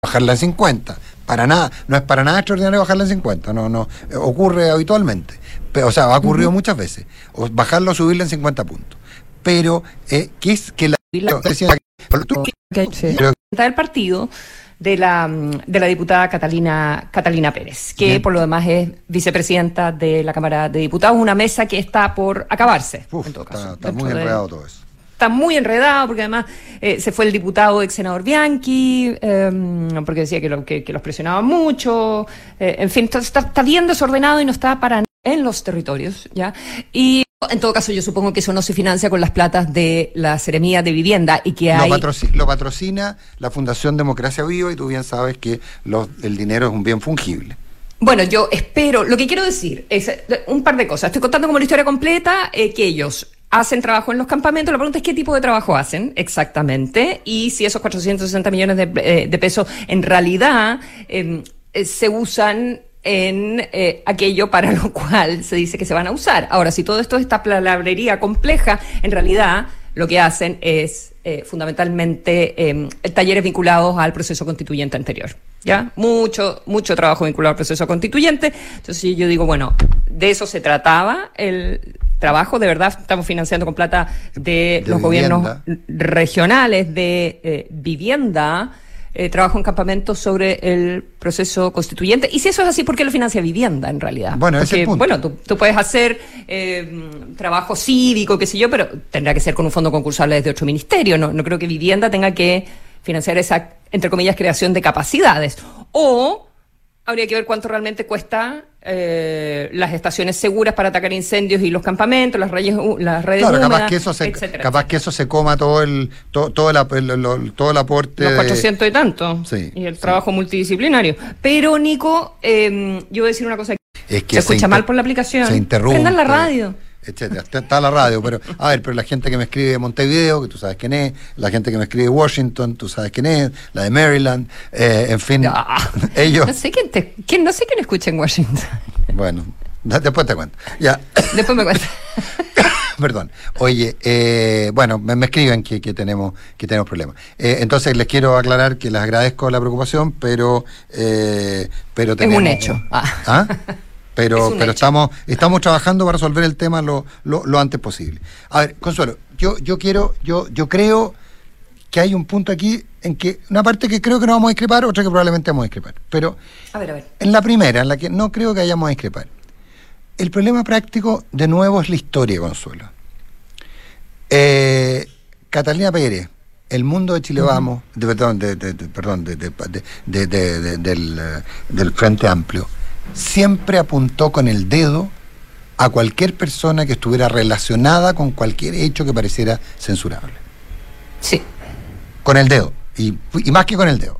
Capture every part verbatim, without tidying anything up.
bajarla en cincuenta. Para nada, no es para nada extraordinario bajarla en cincuenta, no, no, eh, ocurre habitualmente. Pero, o sea, ha ocurrido uh-huh. muchas veces. O bajarlo o subirla en cincuenta puntos. Pero, eh, ¿qué es que la... del partido de la, de la diputada Catalina, Catalina Pérez, que Bien. por lo demás es vicepresidenta de la Cámara de Diputados, una mesa que está por acabarse. Uf, en todo está, caso, está muy enredado todo eso. Está muy enredado porque además eh, se fue el diputado ex senador Bianchi, eh, porque decía que, lo, que, que los presionaba mucho, eh, en fin, está, está bien desordenado y no está para nada en los territorios, ¿ya? Y en todo caso yo supongo que eso no se financia con las platas de la Seremía de Vivienda y que hay... Lo, patrocina, lo patrocina la Fundación Democracia Viva y tú bien sabes que los, el dinero es un bien fungible. Bueno, yo espero, lo que quiero decir es un par de cosas. Estoy contando como la historia completa, eh, que ellos hacen trabajo en los campamentos. La pregunta es qué tipo de trabajo hacen exactamente y si esos cuatrocientos sesenta millones de, eh, de pesos en realidad eh, eh, se usan en eh, aquello para lo cual se dice que se van a usar. Ahora, si todo esto es esta palabrería compleja, en realidad lo que hacen es eh, fundamentalmente eh, talleres vinculados al proceso constituyente anterior. ¿Ya? Mucho, mucho trabajo vinculado al proceso constituyente. Entonces yo digo, bueno, de eso se trataba el trabajo, de verdad estamos financiando con plata de, de los vivienda. gobiernos regionales de eh, vivienda, eh, trabajo en campamentos sobre el proceso constituyente. Y si eso es así, ¿por qué lo financia vivienda en realidad? Bueno, Porque, ese es el punto. Bueno, tú, tú puedes hacer eh, trabajo cívico, qué sé yo, pero tendrá que ser con un fondo concursable desde otro ministerio. No, no creo que vivienda tenga que financiar esa, entre comillas, creación de capacidades. O habría que ver cuánto realmente cuesta eh, las estaciones seguras para atacar incendios y los campamentos, las redes, las redes claro, húmedas, capaz que eso se, etcétera, capaz etcétera. que eso se coma todo el todo, todo, el, el, el, todo el aporte los cuatrocientos y tanto sí, y el sí. trabajo multidisciplinario. Pero Nico, eh, yo voy a decir una cosa, es que se escucha se mal por la aplicación, se interrumpe, prendan la radio, etcétera. Está, está la radio, pero a ver, pero la gente que me escribe de Montevideo, que tú sabes quién es, la gente que me escribe de Washington, tú sabes quién es, la de Maryland, eh, en fin, no, ellos. No sé quién te, quién, no sé quién escucha en Washington. Bueno, después te cuento. Ya. Después me cuentas. Perdón. Oye, eh, bueno, me, me escriben que, que tenemos que tenemos problemas. Eh, entonces les quiero aclarar que les agradezco la preocupación, pero eh, pero tenemos. Es un hecho. Ah. ¿Ah? Pero, pero hecho. estamos estamos trabajando para resolver el tema lo, lo, lo antes posible. A ver, Consuelo, yo yo quiero, yo yo creo que hay un punto aquí en que una parte que creo que no vamos a discrepar, otra que probablemente vamos a discrepar. Pero a ver, a ver. En la primera, en la que no creo que hayamos a discrepar. El problema práctico, de nuevo, es la historia, Consuelo. Eh, Catalina Pérez, El Mundo de Chile uh-huh. Vamos, de, perdón, de, de, de, perdón de, de, de, de, de, de, del, del Frente Amplio, siempre apuntó con el dedo a cualquier persona que estuviera relacionada con cualquier hecho que pareciera censurable. Sí. Con el dedo, y, y más que con el dedo.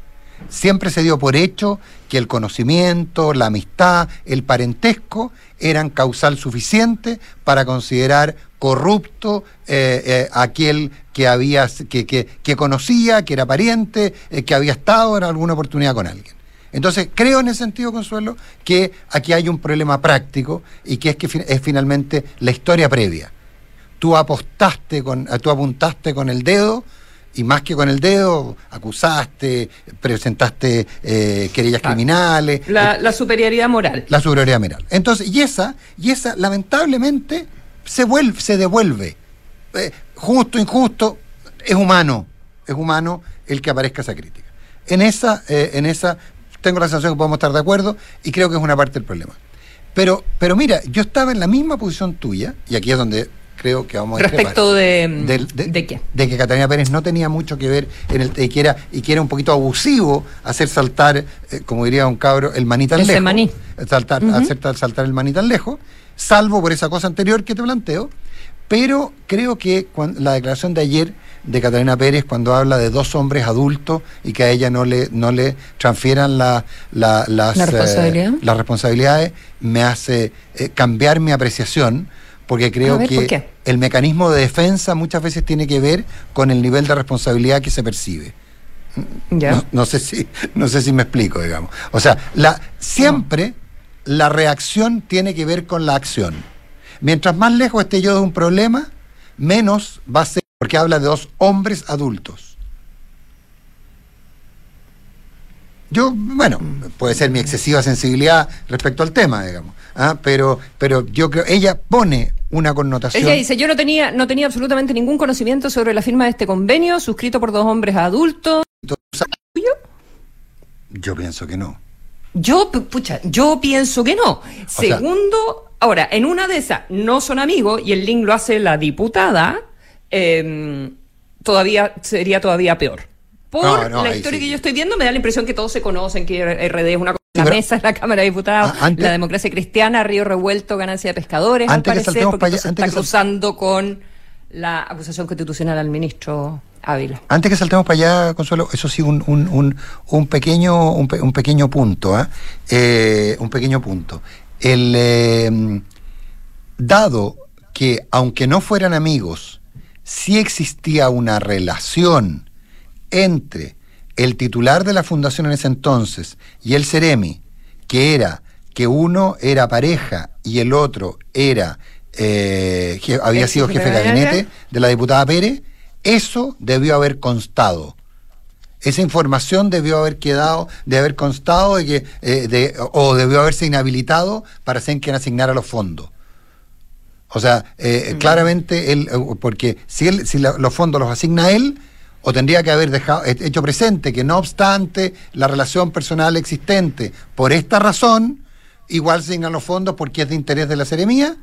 Siempre se dio por hecho que el conocimiento, la amistad, el parentesco eran causal suficiente para considerar corrupto eh, eh, aquel que había que, que, que conocía, que era pariente, eh, que había estado en alguna oportunidad con alguien. Entonces, creo en ese sentido, Consuelo, que aquí hay un problema práctico y que es que es finalmente la historia previa. Tú apostaste con, tú apuntaste con el dedo. Y más que con el dedo, acusaste, presentaste eh, querellas ah, criminales. La, eh, la superioridad moral. La superioridad moral. Entonces, y esa, y esa lamentablemente, se vuelve, se devuelve. Eh, justo, injusto, es humano. Es humano el que aparezca esa crítica. En esa, eh, en esa, tengo la sensación que podemos estar de acuerdo y creo que es una parte del problema. Pero, pero mira, yo estaba en la misma posición tuya, y aquí es donde creo que vamos a respecto de, de, de, de qué de que Catalina Pérez no tenía mucho que ver en el y que era y que era un poquito abusivo hacer saltar, eh, como diría un cabro, el maní tan ese lejos, maní. saltar uh-huh. hacer saltar el maní tan lejos, salvo por esa cosa anterior que te planteo. Pero creo que cuando, la declaración de ayer de Catalina Pérez, cuando habla de dos hombres adultos y que a ella no le no le transfieran la, la, las, ¿La responsabilidad? eh, las responsabilidades, me hace eh, cambiar mi apreciación. Porque creo ver, que el mecanismo de defensa muchas veces tiene que ver con el nivel de responsabilidad que se percibe. ¿Ya? No, no sé si, no sé si me explico, digamos. O sea, la, siempre no. la reacción tiene que ver con la acción. Mientras más lejos esté yo de un problema, menos va a ser, porque habla de dos hombres adultos. Yo, bueno, puede ser mi excesiva sensibilidad respecto al tema, digamos, ¿ah? pero, pero yo creo, ella pone una connotación. Ella dice, yo no tenía, no tenía absolutamente ningún conocimiento sobre la firma de este convenio, suscrito por dos hombres adultos. ¿Yo? Yo pienso que no. Yo, pucha, yo pienso que no. O Segundo, sea, ahora, en una de esas no son amigos y el link lo hace la diputada, eh, todavía sería todavía peor. Por no, no, la historia sí. que yo estoy viendo, me da la impresión que todos se conocen, que R D es una cosa, sí, la pero, mesa es la Cámara de Diputados, antes, la democracia cristiana, Río Revuelto, ganancia de pescadores, al parecer, porque allá, se está cruzando sal... con la acusación constitucional al ministro Ávila. Antes que saltemos para allá, Consuelo, eso sí, un, un, un, un pequeño un, pe, un pequeño punto, ¿eh? Eh, un pequeño punto. El eh, dado que, aunque no fueran amigos, sí existía una relación entre el titular de la fundación en ese entonces y el Ceremi, que era que uno era pareja y el otro era eh, je, había sido jefe de gabinete de la diputada Pérez, eso debió haber constado. Esa información debió haber quedado, de haber constado de que, eh, de, o debió haberse inhabilitado para ser quien asignara los fondos. O sea, eh, mm. claramente él, porque si él, si la, los fondos los asigna él, o tendría que haber dejado, hecho presente que no obstante la relación personal existente, por esta razón, igual se asignan los fondos porque es de interés de la seremía,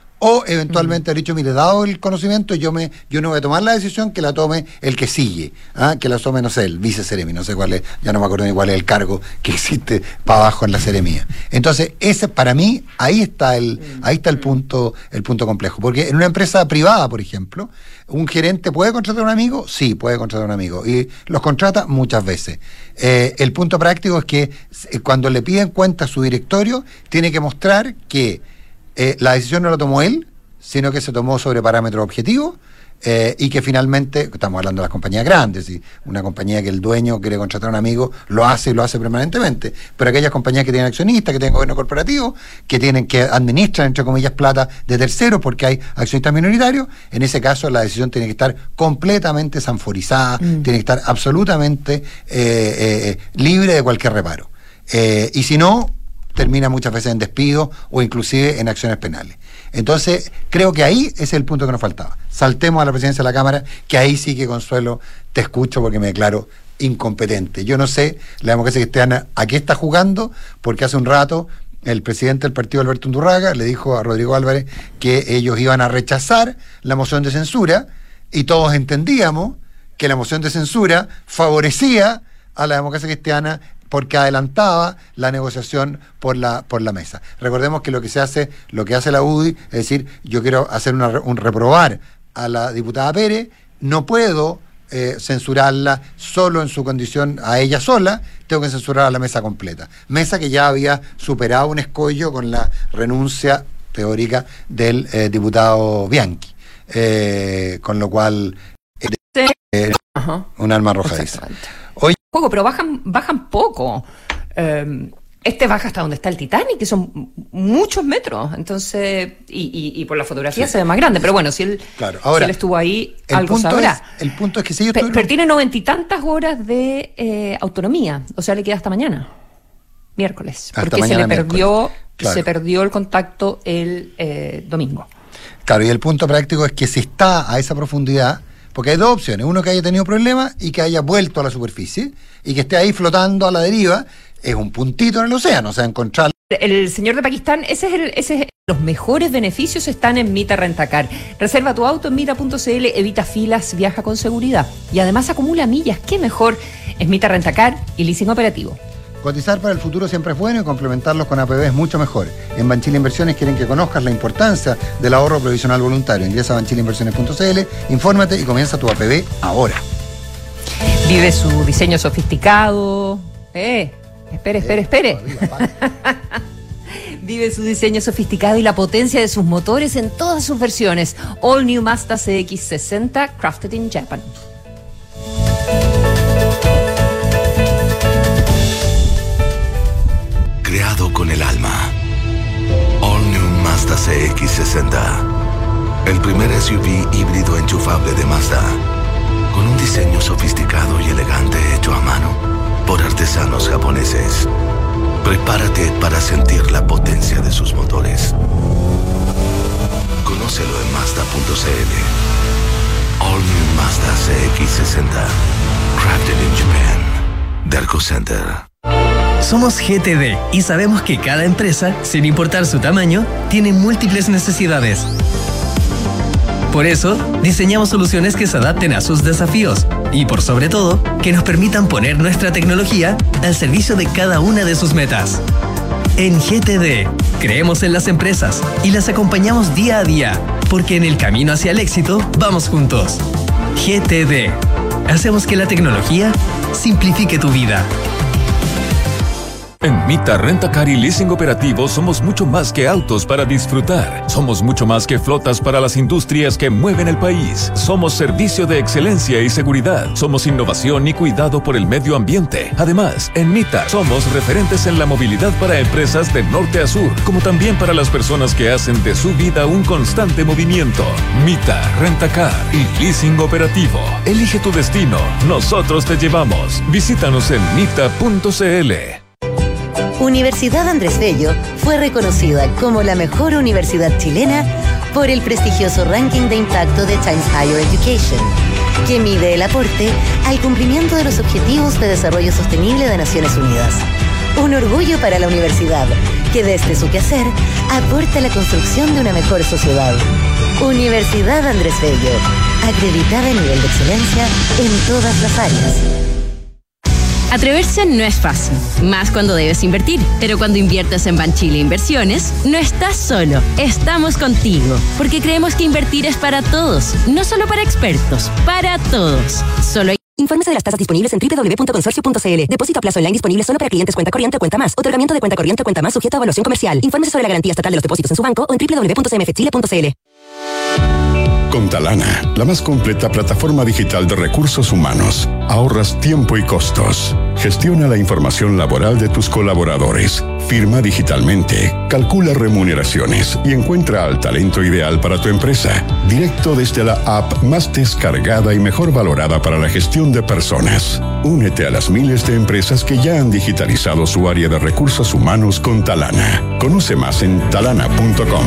o eventualmente mm. haber dicho, mire, dado el conocimiento, yo me yo no voy a tomar la decisión, que la tome el que sigue, ¿ah? que la tome, no sé, el vice seremi, no sé cuál es, ya no me acuerdo ni cuál es el cargo que existe para abajo en la seremía. Entonces, ese para mí, ahí está el, mm. ahí está el punto, el punto complejo, porque en una empresa privada, por ejemplo, ¿un gerente puede contratar a un amigo? Sí, puede contratar a un amigo. Y los contrata muchas veces. Eh, el punto práctico es que cuando le piden cuenta a su directorio, tiene que mostrar que eh, la decisión no la tomó él, sino que se tomó sobre parámetros objetivos, eh, y que finalmente, estamos hablando de las compañías grandes, y una compañía que el dueño quiere contratar a un amigo, lo hace y lo hace permanentemente, pero aquellas compañías que tienen accionistas, que tienen gobierno corporativo, que tienen que administran, entre comillas, plata de terceros porque hay accionistas minoritarios, en ese caso la decisión tiene que estar completamente sanforizada, mm. tiene que estar absolutamente eh, eh, libre de cualquier reparo. Eh, y si no, termina muchas veces en despido o inclusive en acciones penales. Entonces, creo que ahí ese es el punto que nos faltaba. Saltemos a la presidencia de la Cámara, que ahí sí que, Consuelo, te escucho porque me declaro incompetente. Yo no sé, la democracia cristiana, ¿a qué está jugando? Porque hace un rato el presidente del partido, Alberto Undurraga, le dijo a Rodrigo Álvarez que ellos iban a rechazar la moción de censura, y todos entendíamos que la moción de censura favorecía a la democracia cristiana porque adelantaba la negociación por la por la mesa. Recordemos que lo que se hace, lo que hace la U D I, es decir, yo quiero hacer una, un reprobar a la diputada Pérez, no puedo eh, censurarla solo en su condición a ella sola, tengo que censurar a la mesa completa. Mesa que ya había superado un escollo con la renuncia teórica del eh, diputado Bianchi, eh, con lo cual eh, eh, un alma arrojadiza. Oye, poco, pero bajan bajan poco. Eh, este baja hasta donde está el Titanic, que son muchos metros. Entonces, y, y, y por la fotografía sí. se ve más grande. Pero bueno, si él, claro. Ahora, si él estuvo ahí, algo sabrá. Es, el punto es que si ellos Pe, tuvieron... Pero tiene noventa y tantas horas de eh, autonomía. O sea, le queda hasta mañana. Miércoles. Hasta porque mañana se le perdió, claro. se perdió el contacto el eh, domingo. Claro, y el punto práctico es que si está a esa profundidad, porque hay dos opciones, uno que haya tenido problemas y que haya vuelto a la superficie y que esté ahí flotando a la deriva, es un puntito en el océano, o sea, encontrar... El señor de Pakistán, ese es el, ese es los mejores beneficios están en Mita Rentacar. Reserva tu auto en mita punto c l, evita filas, viaja con seguridad y además acumula millas. ¿Qué mejor? Es Mita Rentacar y leasing operativo. Cotizar para el futuro siempre es bueno y complementarlos con A P B es mucho mejor. En Banchile Inversiones quieren que conozcas la importancia del ahorro provisional voluntario. Ingresa a banchile inversiones punto c l, infórmate y comienza tu A P B ahora. Vive su diseño sofisticado. Eh, espere, espere, espere. Vive su diseño sofisticado y la potencia de sus motores en todas sus versiones. All New Mazda C X sesenta, crafted in Japan. Creado con el alma. All New Mazda C X sesenta. El primer S U V híbrido enchufable de Mazda. Con un diseño sofisticado y elegante hecho a mano. por artesanos japoneses. Prepárate para sentir la potencia de sus motores. Conócelo en Mazda punto c l. All New Mazda C X sesenta. Crafted in Japan. Derco Center. Somos G T D y sabemos que cada empresa, sin importar su tamaño, tiene múltiples necesidades. Por eso, diseñamos soluciones que se adapten a sus desafíos y, por sobre todo, que nos permitan poner nuestra tecnología al servicio de cada una de sus metas. En G T D, creemos en las empresas y las acompañamos día a día, porque en el camino hacia el éxito vamos juntos. G T D. Hacemos que la tecnología simplifique tu vida. En Mita Rentacar y Leasing Operativo somos mucho más que autos para disfrutar. Somos mucho más que flotas para las industrias que mueven el país. Somos servicio de excelencia y seguridad. Somos innovación y cuidado por el medio ambiente. Además, en Mita somos referentes en la movilidad para empresas de norte a sur, como también para las personas que hacen de su vida un constante movimiento. Mita Rentacar y Leasing Operativo. Elige tu destino. Nosotros te llevamos. Visítanos en mita punto c l. Universidad Andrés Bello fue reconocida como la mejor universidad chilena por el prestigioso ranking de impacto de Times Higher Education, que mide el aporte al cumplimiento de los Objetivos de Desarrollo Sostenible de Naciones Unidas. Un orgullo para la universidad, que desde su quehacer aporta a la construcción de una mejor sociedad. Universidad Andrés Bello, acreditada a nivel de excelencia en todas las áreas. Atreverse no es fácil, más cuando debes invertir. Pero cuando inviertes en Banchile Inversiones, no estás solo, estamos contigo. Porque creemos que invertir es para todos, no solo para expertos, para todos. Solo hay... Infórmese de las tasas disponibles en doble u doble u doble u punto consorcio punto c l. Depósito a plazo online disponible solo para clientes cuenta corriente o cuenta más. Otorgamiento de cuenta corriente o cuenta más sujeto a evaluación comercial. Infórmese sobre la garantía estatal de los depósitos en su banco o en doble u doble u doble u punto c m f chile punto c l. Con Talana, la más completa plataforma digital de recursos humanos, ahorras tiempo y costos. Gestiona la información laboral de tus colaboradores, firma digitalmente, calcula remuneraciones y encuentra al talento ideal para tu empresa, directo desde la app más descargada y mejor valorada para la gestión de personas. Únete a las miles de empresas que ya han digitalizado su área de recursos humanos con Talana. Conoce más en talana punto com.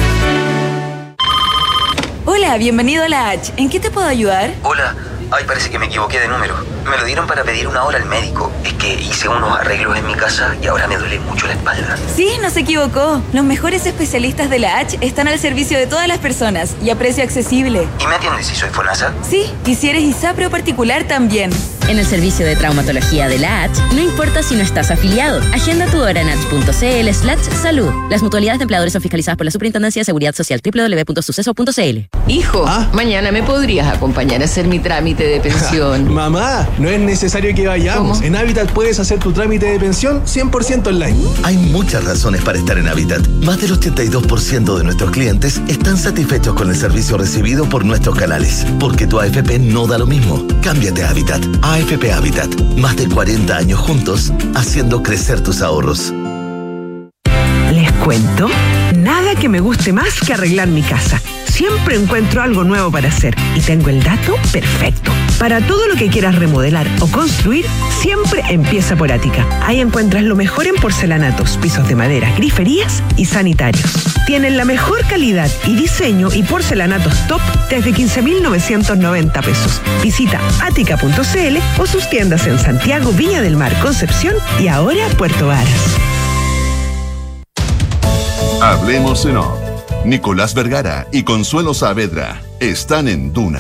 Hola, bienvenido a la H. ¿En qué te puedo ayudar? Hola. Ay, parece que me equivoqué de número. Me lo dieron para pedir una hora al médico. Es que hice unos arreglos en mi casa y ahora me duele mucho la espalda. Sí, no se equivocó. Los mejores especialistas de la H están al servicio de todas las personas y a precio accesible. ¿Y me atiendes si soy FONASA? Sí, y si eres ISAPRE o particular también. En el servicio de traumatología de la H, no importa si no estás afiliado. Agenda tu hora en h punto c l slash salud. Las mutualidades de empleadores son fiscalizadas por la Superintendencia de Seguridad Social. doble u doble u doble u punto suceso punto c l. Hijo, ¿Ah? mañana me podrías acompañar a hacer mi trámite de pensión. Mamá, no es necesario que vayamos. ¿Cómo? En Habitat puedes hacer tu trámite de pensión cien por ciento online. Hay muchas razones para estar en Habitat. Más del ochenta y dos por ciento de nuestros clientes están satisfechos con el servicio recibido por nuestros canales. Porque tu A F P no da lo mismo. Cámbiate a Habitat. A F P Habitat. Más de cuarenta años juntos, haciendo crecer tus ahorros. Les cuento, nada que me guste más que arreglar mi casa. Siempre encuentro algo nuevo para hacer y tengo el dato perfecto. Para todo lo que quieras remodelar o construir, siempre empieza por Ática. Ahí encuentras lo mejor en porcelanatos, pisos de madera, griferías y sanitarios. Tienen la mejor calidad y diseño y porcelanatos top desde quince mil novecientos noventa pesos. Visita ática punto c l o sus tiendas en Santiago, Viña del Mar, Concepción y ahora Puerto Varas. Hablemos en off. Nicolás Vergara y Consuelo Saavedra están en Duna.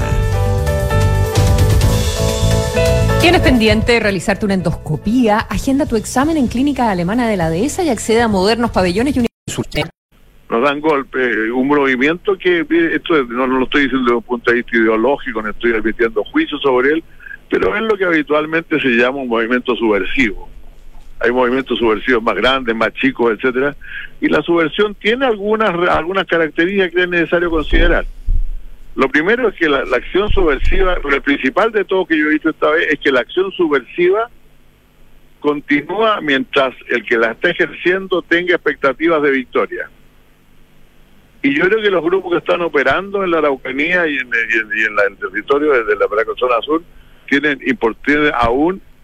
¿Tienes pendiente de realizarte una endoscopía? Agenda tu examen en Clínica Alemana de la Dehesa y accede a modernos pabellones y universidades. Nos dan golpes, un movimiento que, esto no, no lo estoy diciendo desde un punto de vista ideológico, no estoy emitiendo juicios sobre él, pero es lo que habitualmente se llama un movimiento subversivo. Hay movimientos subversivos más grandes, más chicos, etcétera, y la subversión tiene algunas algunas características que es necesario considerar. Lo primero es que la, la acción subversiva, el principal de todo que yo he dicho esta vez, es que la acción subversiva continúa mientras el que la está ejerciendo tenga expectativas de victoria. Y yo creo que los grupos que están operando en la Araucanía y en, y en, y en la, el territorio desde la zona sur tienen, tienen aún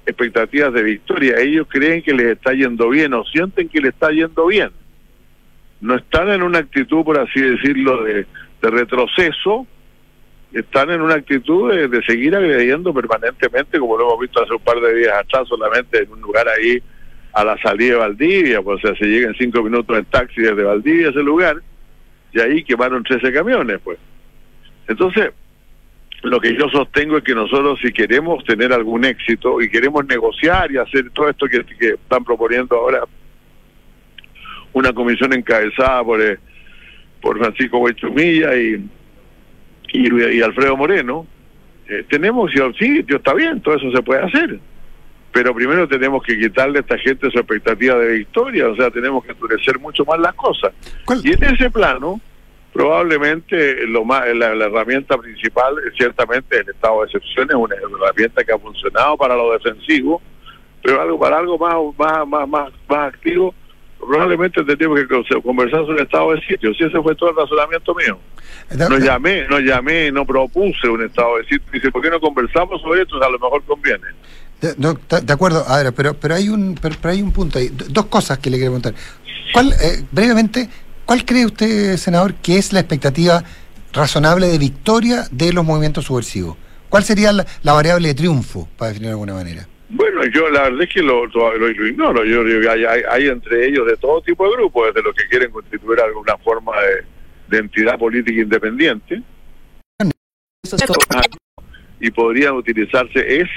expectativas de victoria. Ellos creen que les está yendo bien o sienten que les está yendo bien. No están en una actitud, por así decirlo, de, de retroceso, están en una actitud de, de seguir agrediendo permanentemente, como lo hemos visto hace un par de días atrás, solamente en un lugar ahí a la salida de Valdivia, pues, o sea, se llega en cinco minutos en taxi desde Valdivia a ese lugar, y ahí quemaron trece camiones, pues. Entonces, lo que yo sostengo es que nosotros, si queremos tener algún éxito y queremos negociar y hacer todo esto que, que están proponiendo ahora, una comisión encabezada por eh, por Francisco Huechumilla y, y y Alfredo Moreno, eh, tenemos, sí, está bien, todo eso se puede hacer, pero primero tenemos que quitarle a esta gente su expectativa de victoria, o sea, tenemos que endurecer mucho más las cosas. ¿Cuál? Y en ese plano, probablemente lo más la, la herramienta principal, ciertamente el estado de excepción es una herramienta que ha funcionado para lo defensivo, pero algo para algo más más más más, más activo, probablemente tendríamos que conversar sobre el estado de sitio. Si ese fue todo el razonamiento mío. No llamé, no llamé, no propuse un estado de sitio. Dice, ¿por qué no conversamos sobre esto? A lo mejor conviene. De, no, de acuerdo, a ver, pero pero hay un pero, pero hay un punto ahí, dos cosas que le quiero preguntar. ¿Cuál, eh, brevemente, cuál cree usted, senador, que es la expectativa razonable de victoria de los movimientos subversivos? ¿Cuál sería la, la variable de triunfo, para definir de alguna manera? Bueno, yo la verdad es que lo, lo, lo ignoro. Yo digo que hay, hay, hay entre ellos de todo tipo de grupos, desde los que quieren constituir alguna forma de, de entidad política independiente, y podrían utilizarse ese